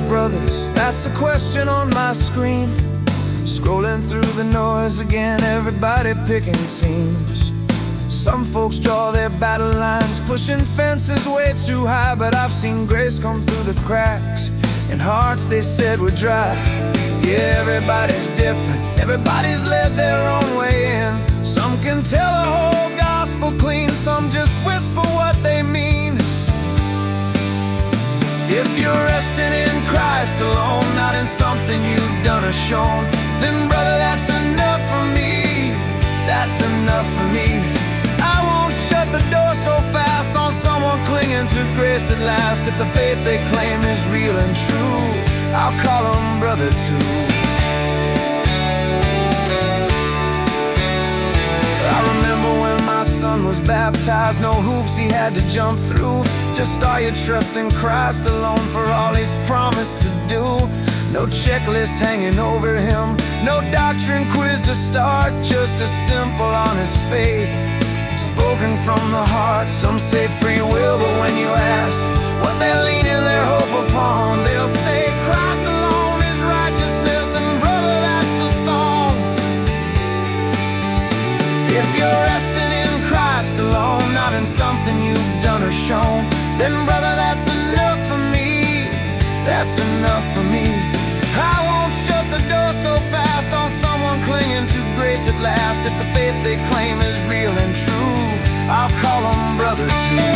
brothers? That's the question on my screen. Scrolling through the noise again, everybody picking teams. Some folks draw their battle lines, pushing fences way too high. But I've seen grace come through the cracks in hearts they said were dry. Yeah, everybody's different, everybody's led their own way in. Some can tell the whole gospel clean, some just whisper what they mean. If you're resting in Christ alone, not in something you've done or shown, then brother, that's enough for me. That's enough for me. I won't shut the door so fast on someone clinging to grace at last. If the faith they claim is real and true, I'll call them brother too. I remember when my son was baptized, no hoops he had to jump through. Just are you trusting Christ alone for all he's promised to do? No checklist hanging over him, no doctrine quiz to start, just a simple, honest faith spoken from the heart. Some say free will, but when you ask what they're leaning their hope upon, they'll say Christ alone is righteousness, and brother, that's the song. If you're resting in Christ alone, not in something you've done or shown, then brother, that's enough for me. That's enough for me. I won't shut the door so fast on someone clinging to grace at last. If the faith they claim is real and true, I'll call them brother too.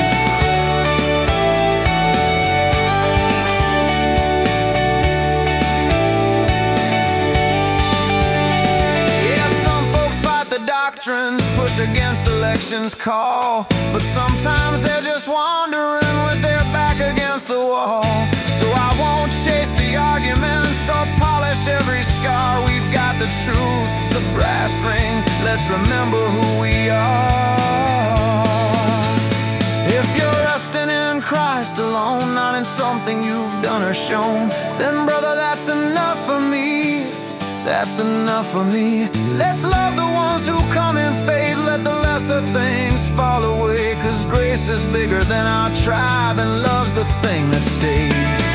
Push against elections call, but sometimes they're just wandering with their back against the wall. So I won't chase the arguments or polish every scar. We've got the truth, the brass ring, let's remember who we are. If you're resting in Christ alone, not in something you've done or shown, then brother, that's enough for me. That's enough for me. Let's love the ones who come in faith, let the lesser things fall away, 'cause grace is bigger than our tribe and love's the thing that stays.